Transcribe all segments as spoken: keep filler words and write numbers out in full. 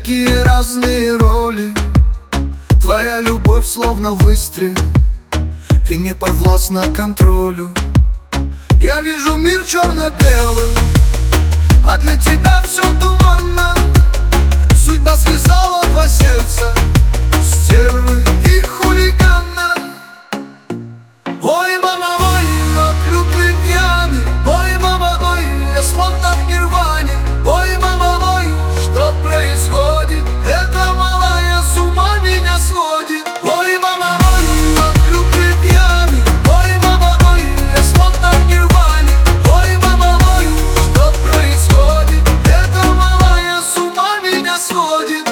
Такие разные роли, твоя любовь словно выстрел, ты не подвластна контролю. Я вижу мир черно-белым, а для тебя все туманно. Судьба связала два сердца, стервы и хулигана. Ой, мама, ой, но клюквы пьяны. Ой, мама, ой, я словно в нирване. Ой, мама, ой, что происходит? Эта малая с ума меня сводит. Ой, мама, ой, но клюквы пьяны. Ой, мама, ой, я словно в нирване. Ой, мама, ой, что происходит? Эта малая с ума меня сводит.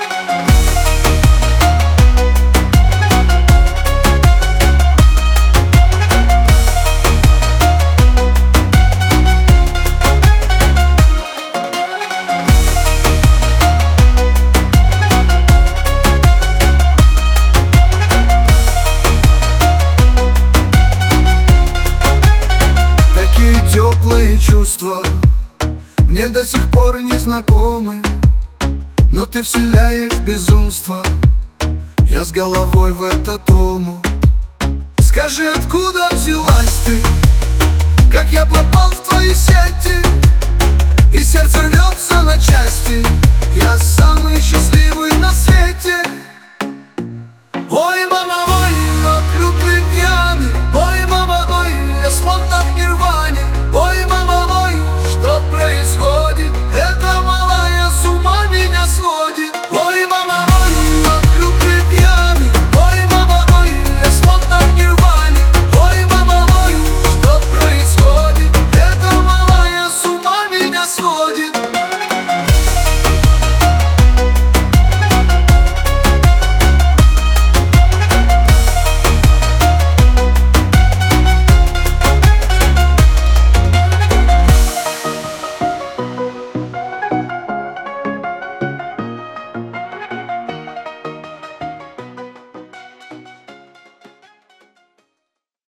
Теплые чувства мне до сих пор не знакомы, но ты вселяешь безумство, я с головой в этот омут. Скажи, откуда взялась ты?